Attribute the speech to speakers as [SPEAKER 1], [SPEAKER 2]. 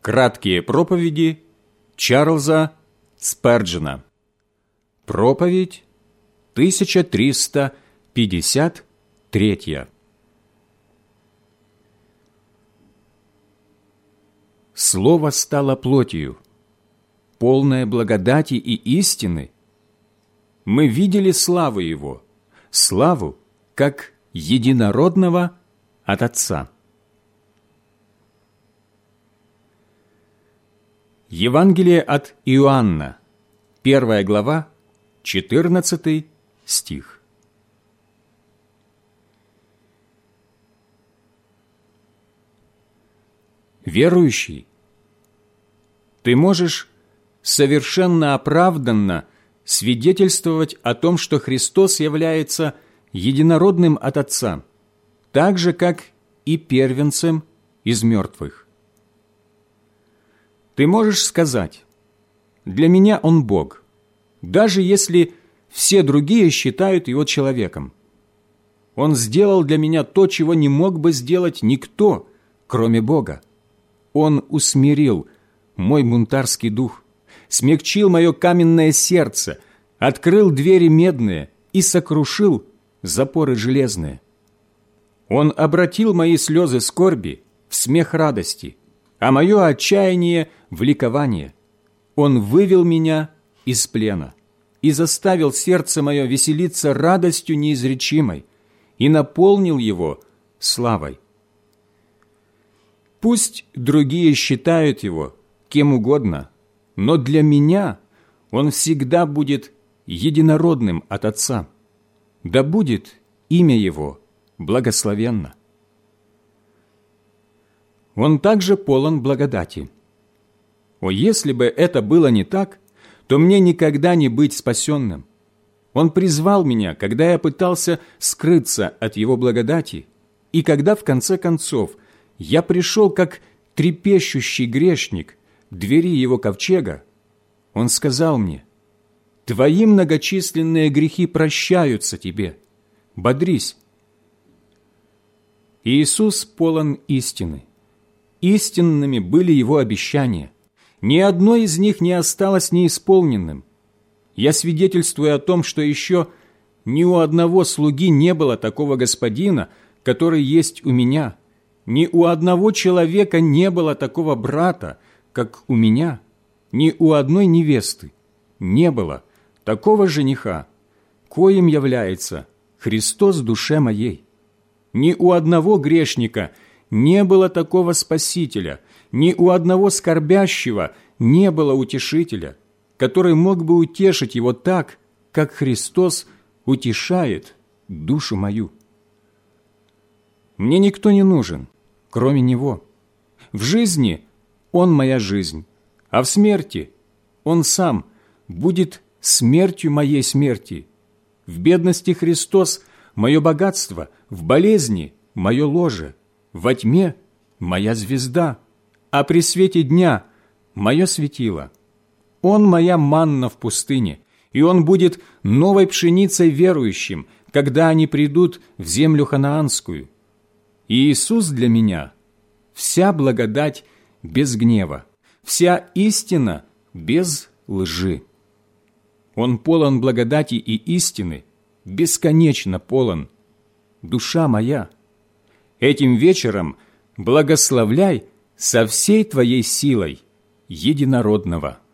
[SPEAKER 1] Краткие проповеди Чарльза Сперджена. Проповедь 1353. Слово стало плотью, полное благодати и истины. Мы видели славу Его, славу, как единородного от Отца. Евангелие от Иоанна, 1 глава, 14 стих. Верующий, ты можешь совершенно оправданно свидетельствовать о том, что Христос является единородным от Отца, так же, как и первенцем из мертвых. Ты можешь сказать: «Для меня Он Бог», даже если все другие считают Его человеком. Он сделал для меня то, чего не мог бы сделать никто, кроме Бога. Он усмирил мой бунтарский дух, смягчил мое каменное сердце, открыл двери медные и сокрушил запоры железные. Он обратил мои слезы скорби в смех радости, а мое отчаяние в ликование. Он вывел меня из плена и заставил сердце мое веселиться радостью неизречимой и наполнил его славой. Пусть другие считают Его кем угодно, но для меня Он всегда будет единородным от Отца. Да будет имя Его благословенно. Он также полон благодати. О, если бы это было не так, то мне никогда не быть спасенным. Он призвал меня, когда я пытался скрыться от Его благодати, и когда, в конце концов, я пришел как трепещущий грешник к двери Его ковчега, Он сказал мне: «Твои многочисленные грехи прощаются тебе. Бодрись». Иисус полон истины. Истинными были Его обещания. Ни одно из них не осталось неисполненным. Я свидетельствую о том, что еще ни у одного слуги не было такого господина, который есть у меня. Ни у одного человека не было такого брата, как у меня. Ни у одной невесты не было такого жениха, коим является Христос в душе моей. Ни у одного грешника не было такого Спасителя, ни у одного скорбящего не было утешителя, который мог бы утешить его так, как Христос утешает душу мою. Мне никто не нужен, кроме Него. В жизни Он моя жизнь, а в смерти Он сам будет смертью моей смерти. В бедности Христос мое богатство, в болезни мое ложе, во тьме моя звезда, а при свете дня мое светило. Он моя манна в пустыне, и Он будет новой пшеницей верующим, когда они придут в землю ханаанскую. И Иисус для меня – вся благодать без гнева, вся истина без лжи. Он полон благодати и истины, бесконечно полон. Душа моя, этим вечером благословляй со всей твоей силой единородного.